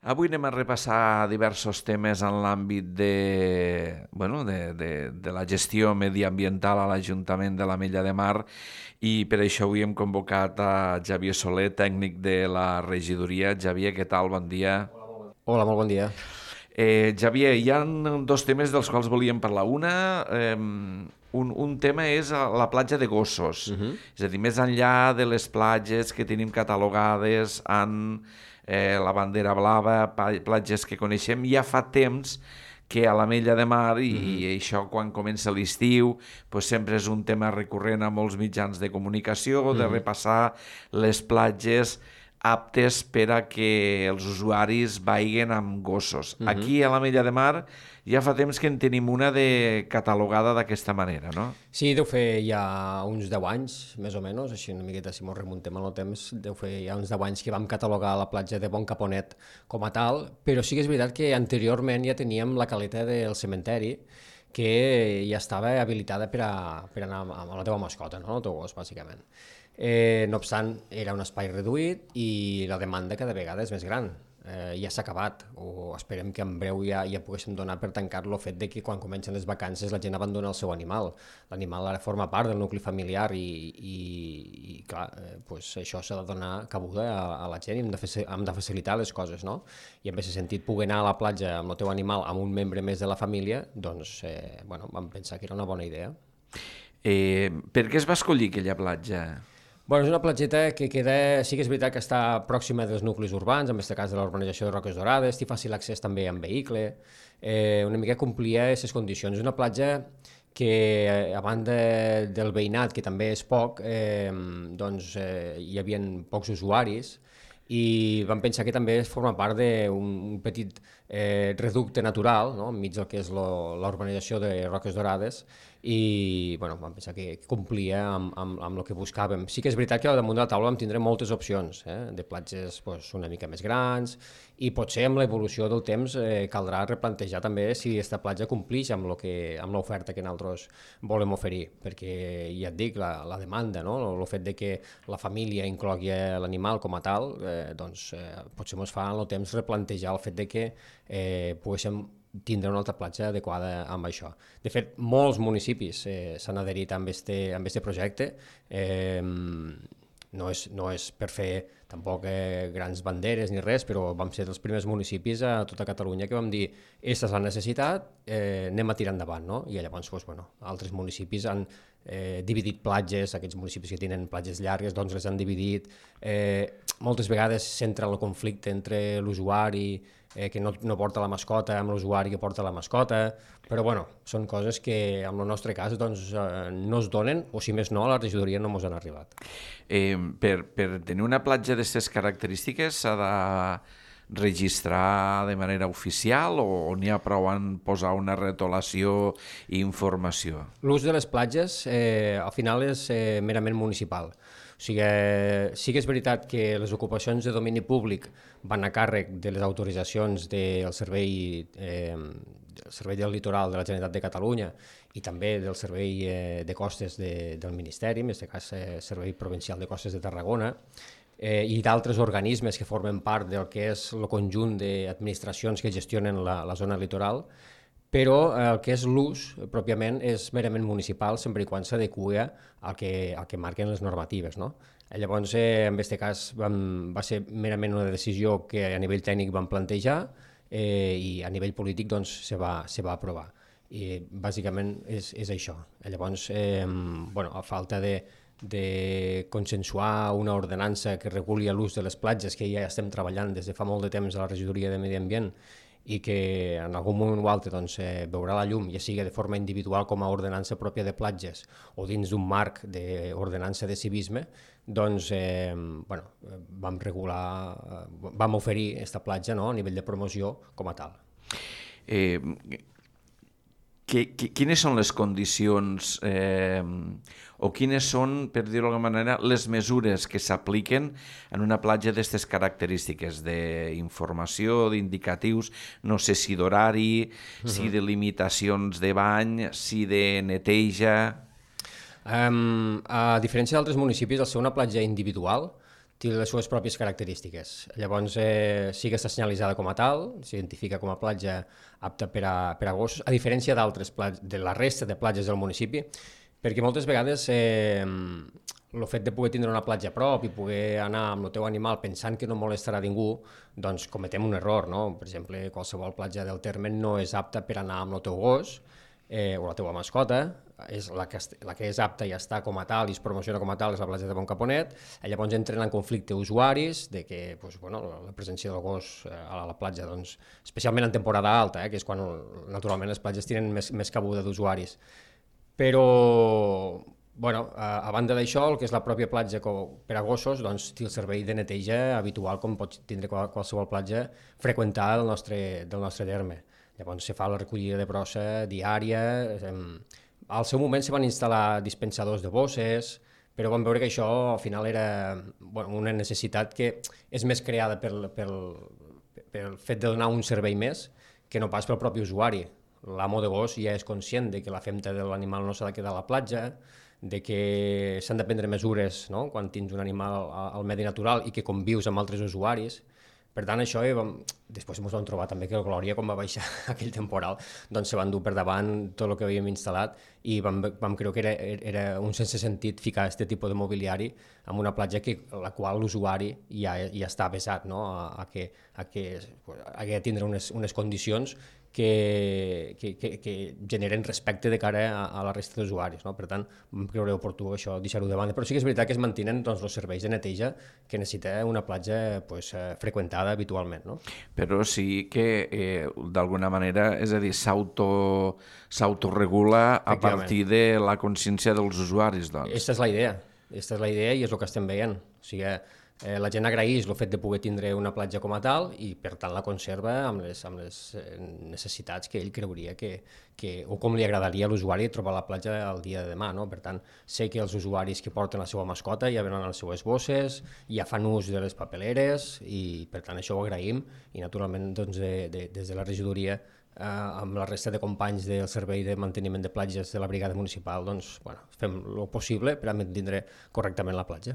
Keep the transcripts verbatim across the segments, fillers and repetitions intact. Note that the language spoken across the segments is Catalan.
Avui anem a repassar diversos temes en l'àmbit de, bueno, de, de, de la gestió mediambiental a l'Ajuntament de l'Ametlla de Mar i per això avui hem convocat a Xavier Soler, tècnic de la regidoria. Xavier, què tal? Bon dia. Hola, molt bon dia. Eh, Xavier, hi ha dos temes dels quals volíem parlar. Una, eh, un, un tema és la platja de Gossos, Uh -huh. és a dir, més enllà de les platges que tenim catalogades en eh, la bandera blava, platges que coneixem, ja fa temps que a l'Ametlla de Mar, i, Uh -huh. i això quan comença l'estiu, pues sempre és un tema recurrent a molts mitjans de comunicació, Uh de -huh. repassar les platges aptes per a que els usuaris vagin amb gossos. Uh -huh. Aquí a l'Ametlla de Mar ja fa temps que en tenim una de catalogada d'aquesta manera, no? Sí, deu fer ja uns deu anys, més o menys, així una miqueta, si mos remuntem en el temps, deu fer ja uns deu anys que vam catalogar la platja de Bon Caponet com a tal, però sí que és veritat que anteriorment ja teníem la caleta del cementeri, que ja estava habilitada per, a, per anar amb la teva mascota, no? El teu gos, bàsicament. Eh, no obstant, era un espai reduït i la demanda cada vegada és més gran. Eh, ja s'ha acabat, o esperem que en breu ja, ja poguéssim donar per tancar el fet de que quan comencen les vacances la gent abandona el seu animal. L'animal ara forma part del nucli familiar i, i, i clar, eh, pues això s'ha de donar cabuda a, a la gent i hem de, fer, hem de facilitar les coses, no? I en aquest sentit, poder anar a la platja amb el teu animal, amb un membre més de la família, doncs, eh, bueno, vam pensar que era una bona idea. Eh, per què es va escollir aquella platja? Bueno, és una platgeta que queda, sí que és veritat que està pròxima dels nuclis urbans, en aquest cas de la urbanització de Roques Dorades, té fàcil accés també en vehicle, eh, una mica complia aquestes condicions. És una platja que, a banda del veïnat, que també és poc, eh, doncs eh, hi havia pocs usuaris, i vam pensar que també forma part d'un petit eh, reducte natural, no?, enmig del que és lo, la urbanització de Roques Dorades, i bueno, vam pensar que complia amb, amb, amb el que buscàvem. Sí que és veritat que al damunt de la taula vam tindre moltes opcions, eh, de platges pues, una mica més grans, i potser amb l'evolució del temps eh, caldrà replantejar també si aquesta platja complix amb, lo que, amb l'oferta que nosaltres volem oferir, perquè ja et dic, la, la demanda, no?, el fet de que la família inclogui l'animal com a tal, eh, doncs eh, potser ens fa en el temps replantejar el fet de que eh, poguéssim tindre una altra platja adequada amb això. De fet, molts municipis eh, s'han adherit amb este, amb este projecte. Eh, no, és, no és per fer tampoc eh, grans banderes ni res, però vam ser dels primers municipis a tota Catalunya que vam dir aquesta és la necessitat, eh, anem a tirar endavant, no? I llavors doncs, bueno, altres municipis han eh, dividit platges, aquests municipis que tenen platges llargues doncs les han dividit. Eh, moltes vegades s'entra en el conflicte entre l'usuari eh, que no, no porta la mascota amb l'usuari que porta la mascota, però bueno, són coses que en el nostre cas doncs, eh, no es donen, o si més no, a la regidoria no ens han arribat. Eh, per, per tenir una platja d'aquestes característiques s'ha de registrar de manera oficial o, o n'hi ha prou en posar una retolació i informació? L'ús de les platges eh, al final és eh, merament municipal. O sigui, eh, sí que és veritat que les ocupacions de domini públic van a càrrec de les autoritzacions del servei, eh, del servei del litoral de la Generalitat de Catalunya i també del servei eh, de costes de, del Ministeri, en aquest cas eh, Servei Provincial de Costes de Tarragona, eh, i d'altres organismes que formen part del que és el conjunt d'administracions que gestionen la, la zona litoral, però el que és l'ús pròpiament és merament municipal sempre i quan s'adequa al que, al que marquen les normatives, no? Llavors, eh, en aquest cas, vam, va ser merament una decisió que a nivell tècnic vam plantejar eh, i a nivell polític doncs, se, va, se va aprovar. I bàsicament és, és això. Llavors, eh, bueno, a falta de, de consensuar una ordenança que reguli l'ús de les platges, que ja estem treballant des de fa molt de temps a la regidoria de Medi Ambient, i que en algun moment o altre doncs, eh, veurà la llum, ja sigui de forma individual com a ordenança pròpia de platges o dins d'un marc d'ordenança de civisme, doncs eh, bueno, vam regular, eh, vam oferir aquesta platja, no?, a nivell de promoció com a tal. Eh, que, que, quines són les condicions eh, o quines són, per dir-ho d'alguna manera, les mesures que s'apliquen en una platja d'aquestes característiques d'informació, d'indicatius, no sé si d'horari, uh-huh. si de limitacions de bany, si de neteja... Um, a diferència d'altres municipis, al ser una platja individual, té les seves pròpies característiques. Llavors, eh, sí que està senyalitzada com a tal, s'identifica com a platja apta per a, per a gossos, a diferència d'altres platges, de la resta de platges del municipi, perquè moltes vegades eh, el fet de poder tindre una platja a prop i poder anar amb el teu animal pensant que no molestarà ningú, doncs cometem un error, no? Per exemple, qualsevol platja del terme no és apta per anar amb el teu gos, eh, o la teva mascota, és la que, la que és apta i està com a tal i es promociona com a tal és la platja de Bon Caponet. Llavors entren en conflicte usuaris de que doncs, bueno, la presència del gos a la platja, doncs, especialment en temporada alta, eh, que és quan naturalment les platges tenen més, més cabuda d'usuaris. Però, bueno, a, a banda d'això, el que és la pròpia platja per a gossos, doncs, té el servei de neteja habitual com pot tindre qualsevol platja freqüentada del nostre, del nostre terme. Llavors se fa la recollida de brossa diària. Al seu moment se van instal·lar dispensadors de bosses, però vam veure que això al final era bueno, una necessitat que és més creada pel, pel, pel fet de donar un servei més que no pas pel propi usuari. L'amo de gos ja és conscient de que la femta de l'animal no s'ha de quedar a la platja, de que s'han de prendre mesures, no?, quan tens un animal al medi natural i que convius amb altres usuaris. Per tant, això, eh, vam... després ens vam trobar també que el Glòria, quan va baixar aquell temporal, doncs se van dur per davant tot el que havíem instal·lat i vam, vam creure que era, era un sense sentit ficar aquest tipus de mobiliari en una platja que, la qual l'usuari ja, ja està avesat, no?, a, a que, a que a que tindre unes, unes condicions que, que, que, que generen respecte de cara a, a la resta d'usuaris, no? Per tant, vam creure oportú això, deixar-ho de banda, però sí que és veritat que es mantenen doncs, els serveis de neteja que necessita una platja pues, freqüentada habitualment, no? Però sí que eh, d'alguna manera, és a dir, s'auto s'autoregula a partir de la consciència dels usuaris, doncs. Aquesta és la idea, aquesta és la idea i és el que estem veient. O sigui, Eh, la gent agraeix el fet de poder tindre una platja com a tal i per tant la conserva amb les, amb les necessitats que ell creuria que, que, o com li agradaria a l'usuari trobar la platja el dia de demà, no? Per tant, sé que els usuaris que porten la seva mascota ja venen les seues bosses, ja fan ús de les papeleres i per tant això ho agraïm i naturalment doncs, de, de, des de la regidoria eh, amb la resta de companys del servei de manteniment de platges de la brigada municipal doncs, bueno, fem el possible per a mantindre correctament la platja.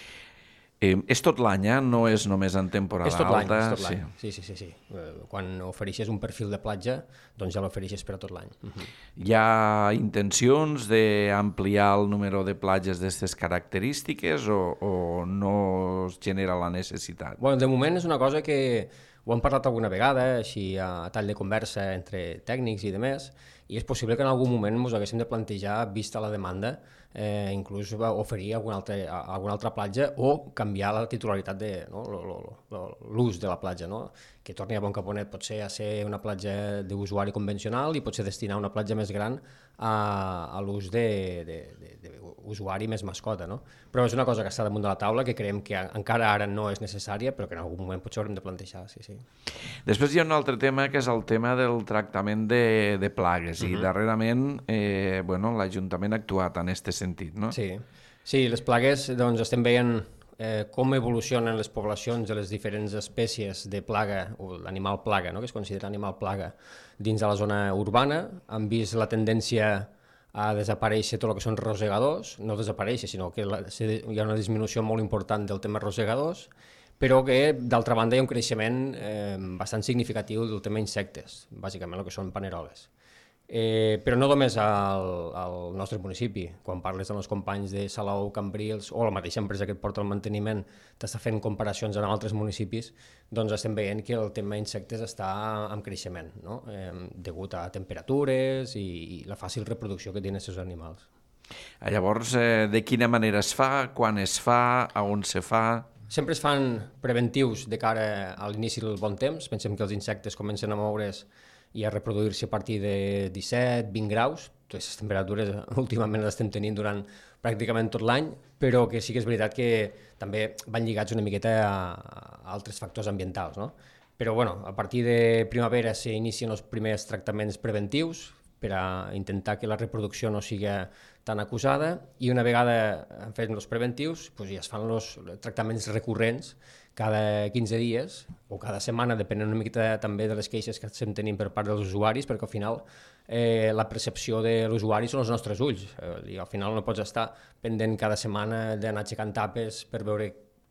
Eh, és tot l'any, eh? No és només en temporada alta? És tot l'any, alta, és tot l'any. Sí. Sí, sí, sí, sí. Eh, quan ofereixes un perfil de platja, doncs ja l'ofereixes per a tot l'any. Uh-huh. Hi ha intencions d'ampliar el número de platges d'aquestes característiques o, o no es genera la necessitat? Bueno, de moment és una cosa que ho hem parlat alguna vegada, així a tall de conversa entre tècnics i demés, i és possible que en algun moment ens haguéssim de plantejar, vista la demanda, eh, inclús oferir alguna altra, alguna altra platja o canviar la titularitat de no, l'ús de la platja, no? Que torni a Bon Caponet pot ser a ser una platja d'usuari convencional i pot ser destinar una platja més gran a, a l'ús d'usuari més mascota, no? Però és una cosa que està damunt de la taula que creiem que encara ara no és necessària però que en algun moment potser haurem de plantejar, sí, sí. Després hi ha un altre tema que és el tema del tractament de, de plagues uh-huh. i darrerament eh, bueno, l'Ajuntament ha actuat en aquest sentit, no? Sí, sí, les plagues doncs estem veient eh, com evolucionen les poblacions de les diferents espècies de plaga o l'animal plaga, no? Que es considera animal plaga dins de la zona urbana. Hem vist la tendència a desaparèixer tot el que són rosegadors, no desaparèixer, sinó que la, hi ha una disminució molt important del tema rosegadors, però que d'altra banda hi ha un creixement eh, bastant significatiu del tema insectes, bàsicament el que són paneroles. Eh, però no només al, al nostre municipi, quan parles amb els companys de Salou, Cambrils o la mateixa empresa que et porta el manteniment t'està fent comparacions amb altres municipis, doncs estem veient que el tema insectes està en creixement, no? eh, degut a temperatures i, i la fàcil reproducció que tenen aquests animals. Llavors, eh, de quina manera es fa, quan es fa, a on se fa? Sempre es fan preventius de cara a l'inici del bon temps, pensem que els insectes comencen a moure's i a reproduir-se a partir de disset vint graus, totes les temperatures últimament les estem tenint durant pràcticament tot l'any, però que sí que és veritat que també van lligats una miqueta a, a altres factors ambientals, no? Però bueno, a partir de primavera s'inicien els primers tractaments preventius per a intentar que la reproducció no sigui tan acusada i una vegada han fet els preventius doncs ja es fan els tractaments recurrents cada quinze dies o cada setmana, depenent una miqueta també de les queixes que estem tenint per part dels usuaris, perquè al final eh, la percepció de l'usuari són els nostres ulls. Eh, i al final no pots estar pendent cada setmana d'anar aixecant tapes per veure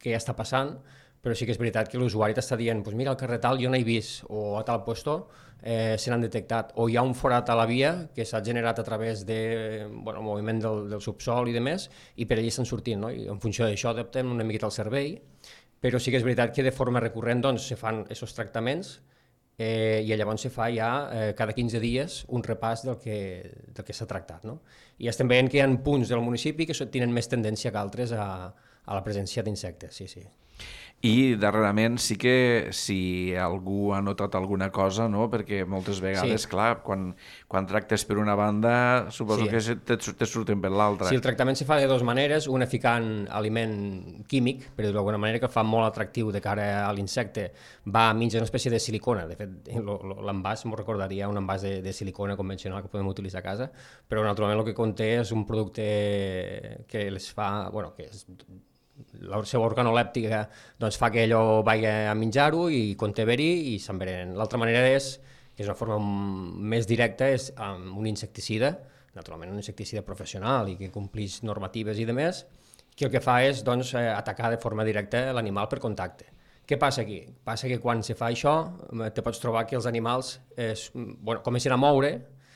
què està passant, però sí que és veritat que l'usuari t'està dient pues mira, al carrer tal jo no he vist, o a tal puesto eh, se n'han detectat, o hi ha un forat a la via que s'ha generat a través de bueno, moviment del, del subsol i demés, i per allà estan sortint, no? I en funció d'això adaptem una miqueta el servei, però sí que és veritat que de forma recurrent doncs, se fan aquests tractaments eh, i llavors se fa ja eh, cada quinze dies un repàs del que, del que s'ha tractat. No? I estem veient que hi ha punts del municipi que tenen més tendència que altres a, a la presència d'insectes, sí, sí. I darrerament sí que si algú ha notat alguna cosa, no? Perquè moltes vegades, sí. clar, quan, quan tractes per una banda, suposo sí. que te, te surten per l'altra. Sí, el tractament se fa de dues maneres, una ficant aliment químic, per dir-ho d'alguna manera, que fa molt atractiu de cara a l'insecte, va a mig d'una espècie de silicona, de fet l'envàs m'ho recordaria un envàs de, de silicona convencional que podem utilitzar a casa, però naturalment el que conté és un producte que les fa, bueno, que és la seva organolèptica doncs, fa que allò vagi a menjar-ho i conté verí i s'envenenen. L'altra manera és, que és una forma més directa, és amb un insecticida, naturalment un insecticida professional i que complix normatives i demés, que el que fa és doncs, atacar de forma directa l'animal per contacte. Què passa aquí? Passa que quan se fa això te pots trobar que els animals es, bueno, comencen a moure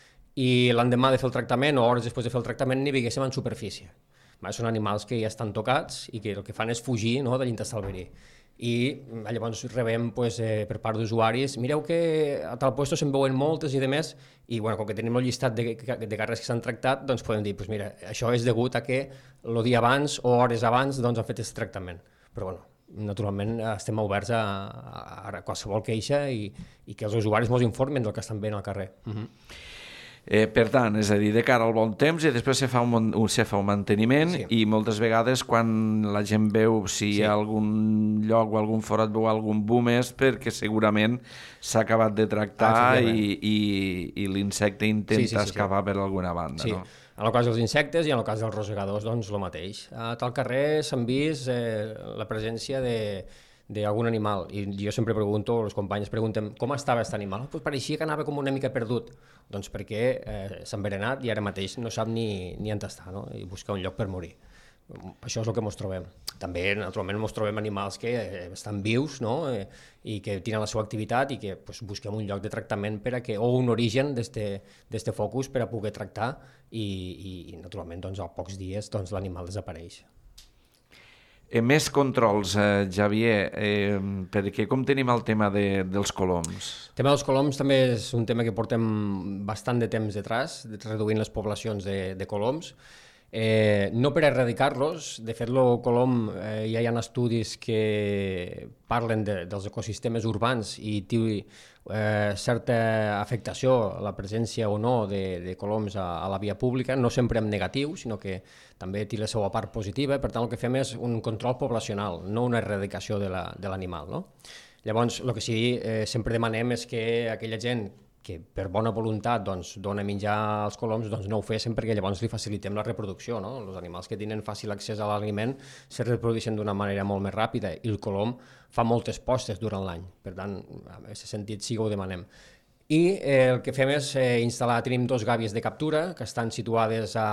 i l'endemà de fer el tractament o hores després de fer el tractament n'hi viguéssim en superfície. Són animals que ja estan tocats i que el que fan és fugir no, de l'intestí verí. I llavors rebem pues, eh, per part d'usuaris, mireu que a tal lloc se'n veuen moltes i demés, i bueno, com que tenim el llistat de, de carres que s'han tractat, doncs podem dir, pues, mira, això és degut a que el dia abans o hores abans doncs, han fet aquest tractament. Però bueno, naturalment estem oberts a, a, a qualsevol queixa i, i que els usuaris ens informen del que estan veient al carrer. Uh-huh. Eh, per tant, és a dir, de cara al bon temps i després se fa un, se fa un manteniment sí. I moltes vegades quan la gent veu si sí. hi ha algun lloc o algun forat veu algun boom és perquè segurament s'ha acabat de tractar ah, i, i, i l'insecte intenta sí, sí, sí, escapar sí. per alguna banda. Sí. No? En el cas dels insectes i en el cas dels rosegadors, doncs el mateix. A tal carrer s'han vist eh, la presència de d'algun animal, i jo sempre pregunto, els companys pregunten com estava aquest animal, pues pareixia que anava com una mica perdut, doncs perquè eh, s'ha envenenat i ara mateix no sap ni, ni on està, no? I busca un lloc per morir. Això és el que ens trobem. També, naturalment, ens trobem animals que eh, estan vius, no? eh, i que tenen la seva activitat i que pues, busquem un lloc de tractament per a que, o un origen d'aquest focus per a poder tractar i, i, i naturalment, doncs, a pocs dies doncs, l'animal desapareix. Eh, més controls, eh, Xavier, eh, perquè com tenim el tema de, dels coloms? El tema dels coloms també és un tema que portem bastant de temps detrás, reduint les poblacions de, de coloms. Eh, no per erradicar-los, de fet el colom eh, ja hi ha estudis que parlen de, dels ecosistemes urbans i té eh, certa afectació la presència o no de, de coloms a, a la via pública, no sempre en negatiu, sinó que també té la seva part positiva, per tant el que fem és un control poblacional, no una erradicació de l'animal. No? Llavors, el que sí eh, sempre demanem és que aquella gent que per bona voluntat doncs, dona menjar als coloms, doncs no ho fessin perquè llavors li facilitem la reproducció. No? Els animals que tenen fàcil accés a l'aliment se reprodueixen d'una manera molt més ràpida i el colom fa moltes postes durant l'any. Per tant, en aquest sentit sí que ho demanem. I eh, el que fem és eh, instal·lar, tenim dos gàbies de captura que estan situades a,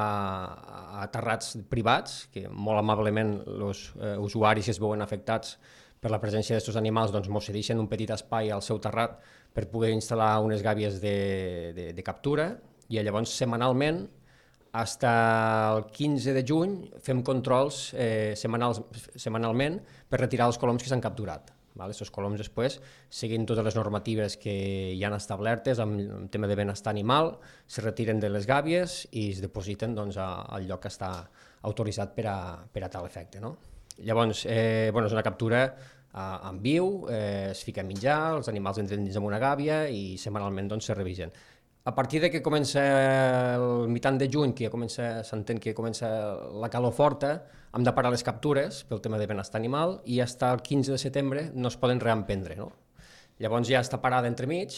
a terrats privats, que molt amablement els eh, usuaris que es veuen afectats per la presència d'aquests animals doncs mos cedeixen un petit espai al seu terrat per poder instal·lar unes gàbies de, de, de captura i llavors setmanalment, fins al quinze de juny, fem controls eh, setmanals, setmanalment per retirar els coloms que s'han capturat. Aquests coloms després, seguint totes les normatives que hi han establertes amb el tema de benestar animal, se retiren de les gàbies i es depositen doncs, al lloc que està autoritzat per a, per a tal efecte. No? Llavors, eh, bueno, és una captura eh, en viu, eh, es fica a menjar, els animals entren dins una gàbia i setmanalment doncs, se revisen. A partir de que comença el mitjan de juny, que ja comença, s'entén que comença la calor forta, hem de parar les captures pel tema de benestar animal i fins al quinze de setembre no es poden reemprendre. No? Llavors ja està parada entremig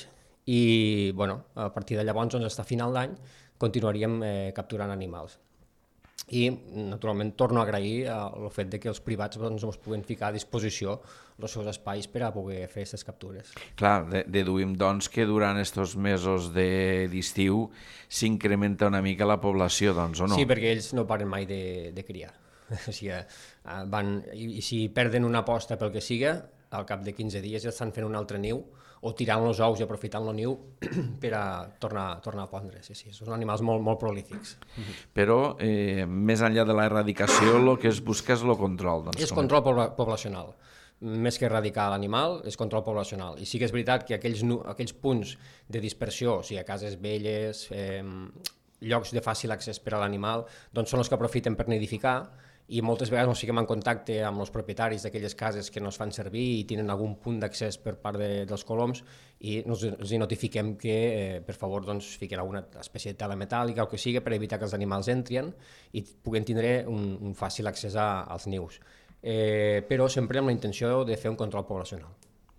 i bueno, a partir de llavors, doncs, fins a final d'any, continuaríem eh, capturant animals. I, naturalment, torno a agrair el fet de que els privats doncs, ens puguin ficar a disposició els seus espais per a poder fer aquestes captures. Clar, de, deduïm doncs que durant aquests mesos d'estiu s'incrementa una mica la població, doncs, o no? Sí, perquè ells no paren mai de, de criar. O sigui, van, i, i si perden una posta pel que siga, al cap de quinze dies ja estan fent un altre niu, o tirant els ous i aprofitant el niu per a tornar, tornar a pondre. Sí, sí, són animals molt, molt prolífics. Però, eh, més enllà de l'erradicació, el que es busca és el control. Doncs, és com... control poblacional. Més que erradicar l'animal, és control poblacional. I sí que és veritat que aquells, aquells punts de dispersió, o sigui, a cases velles, eh, llocs de fàcil accés per a l'animal, doncs són els que aprofiten per nidificar, i moltes vegades ens fiquem en contacte amb els propietaris d'aquelles cases que no es fan servir i tenen algun punt d'accés per part de, dels coloms, i ens, ens notifiquem que, eh, per favor, doncs, fiquen alguna espècie de tela metàl·lica o que sigui per evitar que els animals entrin i puguen tindre un, un fàcil accés a, als nius. Eh, però sempre amb la intenció de fer un control poblacional.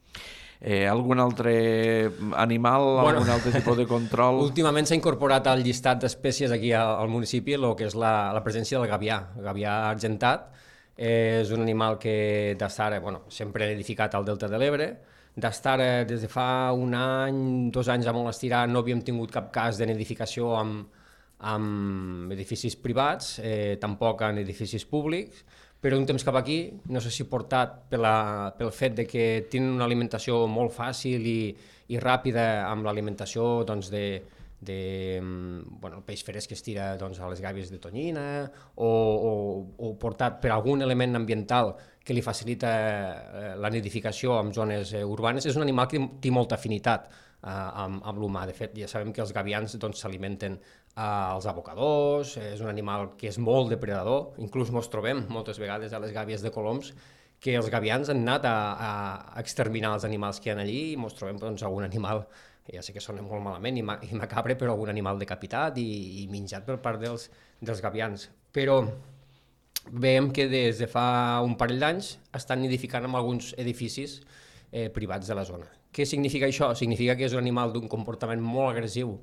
Eh, algun altre animal, bueno, algun altre tipus de control? Últimament s'ha incorporat al llistat d'espècies aquí al, al municipi el que és la, la presència del gavià, el gavià argentat. Eh, és un animal que d'estar, bueno, sempre edificat al Delta de l'Ebre, d'estar des de fa un any, dos anys a molt estirar, no havíem tingut cap cas de nidificació amb, amb edificis privats, eh, tampoc en edificis públics, però un temps cap aquí, no sé si portat per la, pel fet de que tenen una alimentació molt fàcil i, i ràpida amb l'alimentació doncs, de, de bueno, el peix fresc que es tira doncs, a les gàbies de tonyina, o, o, o portat per algun element ambiental que li facilita eh, la nidificació en zones eh, urbanes. És un animal que té molta afinitat eh, amb, amb l'humà. De fet, ja sabem que els gavians doncs, s'alimenten als abocadors, és un animal que és molt depredador, inclús ens trobem moltes vegades a les gàbies de coloms que els gavians han anat a, a exterminar els animals que hi ha allí i ens trobem doncs, algun animal, ja sé que sona molt malament i, ma, i macabre, però algun animal decapitat i, i menjat per part dels, dels gavians. Però veiem que des de fa un parell d'anys estan nidificant en alguns edificis eh, privats de la zona. Què significa això? Significa que és un animal d'un comportament molt agressiu,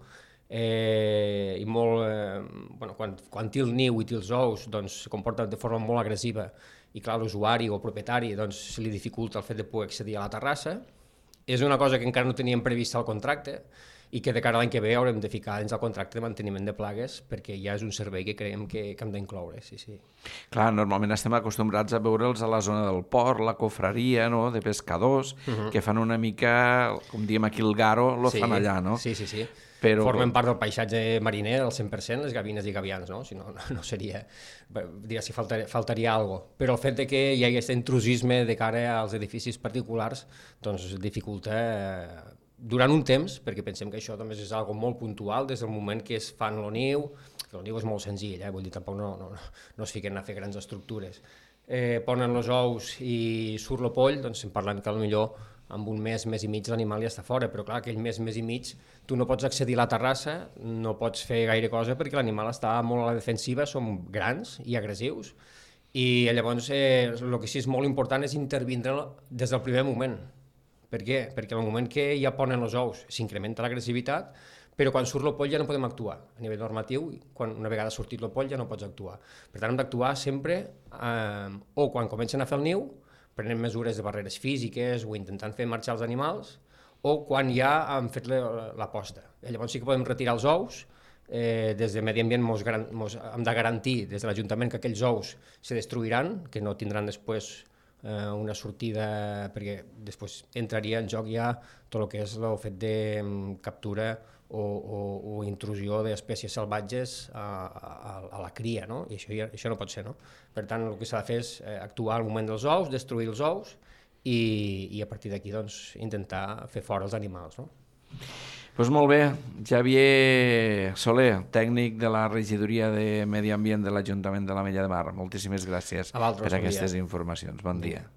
Eh, i molt, eh, bueno, quan, quan té el niu i té els ous doncs se comporta de forma molt agressiva i clar, l'usuari o el propietari doncs, se li dificulta el fet de poder accedir a la terrassa. És una cosa que encara no teníem prevista al contracte i que de cara a l'any que ve haurem de ficar dins el contracte de manteniment de plagues perquè ja és un servei que creiem que, que hem d'incloure. Sí, sí. Clar, normalment estem acostumbrats a veure'ls a la zona del port, la cofraria, no?, de pescadors, uh -huh. que fan una mica, com diem aquí, el garo, lo sí, fan allà, no? Sí, sí, sí. Però... formen part del paisatge mariner al cent per cent, les gavines i gavians, no? Si no, no, no seria... diria si faltaria, faltaria alguna cosa. Però el fet de que hi hagi aquest intrusisme de cara als edificis particulars doncs dificulta eh, durant un temps, perquè pensem que això també és algo molt puntual des del moment que es fan el niu, que el niu és molt senzill, eh? Vull dir, tampoc no, no, no es fiquen a fer grans estructures. Eh, ponen els ous i surt el poll, doncs estem parlant que potser amb un mes, mes i mig l'animal ja està fora, però clar, aquell mes, mes i mig tu no pots accedir a la terrassa, no pots fer gaire cosa perquè l'animal està molt a la defensiva, són grans i agressius, i llavors eh, el que sí és molt important és intervindre des del primer moment. Per què? Perquè al moment que ja ponen els ous s'incrementa l'agressivitat, però quan surt el poll ja no podem actuar. A nivell normatiu, quan una vegada ha sortit el poll ja no pots actuar. Per tant, hem d'actuar sempre eh, o quan comencen a fer el niu, prenent mesures de barreres físiques o intentant fer marxar els animals, o quan ja han fet la, la posta. Llavors sí que podem retirar els ous, eh, des de Medi Ambient mos, mos hem de garantir des de l'Ajuntament que aquells ous se destruiran, que no tindran després eh, una sortida, perquè després entraria en joc ja tot el que és el fet de um, captura o, o, o intrusió d'espècies salvatges a, a, a la cria, no? I això, això no pot ser, no? Per tant, el que s'ha de fer és eh, actuar al moment dels ous, destruir els ous i, i a partir d'aquí doncs, intentar fer fora els animals, no? Pues molt bé, Xavier Soler, tècnic de la Regidoria de Medi Ambient de l'Ajuntament de l'Ametlla de Mar. Moltíssimes gràcies per aquestes informacions. Bon dia.